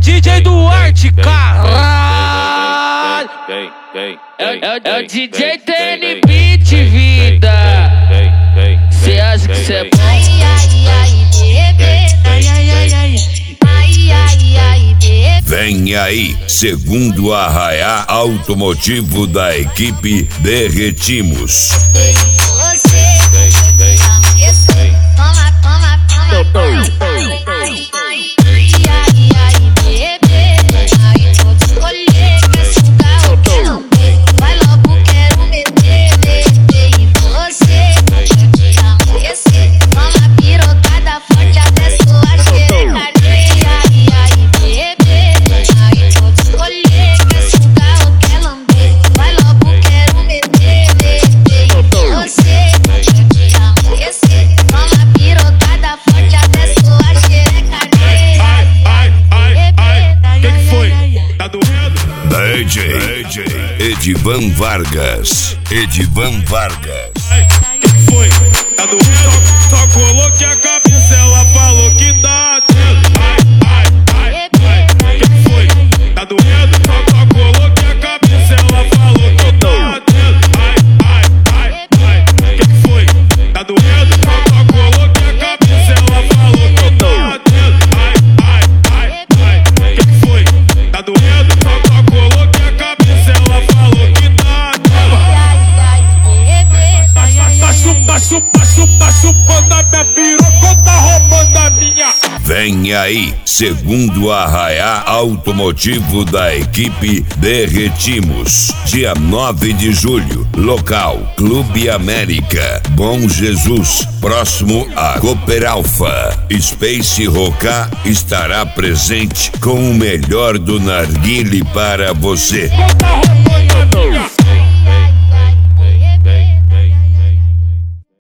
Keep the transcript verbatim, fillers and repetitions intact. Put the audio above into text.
D J Duarte, caralho. É, é, é o D J T N Beat, vida. Cê acha que cê é bom? Ai, ai, ai, bebê. Ai, ai, ai, ai. Ai, ai, ai, bebê. Vem aí, segundo Arraiá Automotivo da equipe Derretimos. Você, toma, toma, toma, toma. Ai, ai, ai, ai, bebê. Ai, vou te escolher, quer sugar ou quer lamber? Vai logo, quero meter, meter em você. Esse, toma pirocada forte até sua xereca. Ai, ai, bebê. Ai, vou te escolher, quer sugar ou quer lamber? Vai logo, quero meter, meter em você. Esse, toma pirocada forte até sua xereca. Ai, ai, ai, ai, que que foi? Tá doendo? D J, D J Edivan Vargas. Edivan Vargas. Ai, que que foi? Tá doendo? Só, só coloquei a cabeça, ela falou que tá atento. Ai, ai, ai, ai, que que foi? Tá doendo? Só, só coloquei a cabeça, ela falou que tá atento. Ai, ai, ai, ai, que que foi? Tá doendo? Só, só coloquei a cabeça, ela falou que tá atento. Ai, ai, ai, ai, que que foi? Tá doendo? Só, só coloquei a cabeça, ela falou que tá atento. Tá chupa, chupa, chupa, chupando a minha piroca, tá roubando a minha. Vem aí, segundo Arraiá Automotivo da equipe Derretimos. Dia nove de julho, local Clube América, Bom Jesus, próximo a Cooper Alpha. Space Roca estará presente com o melhor do narguile para você. Tá roubando a minha.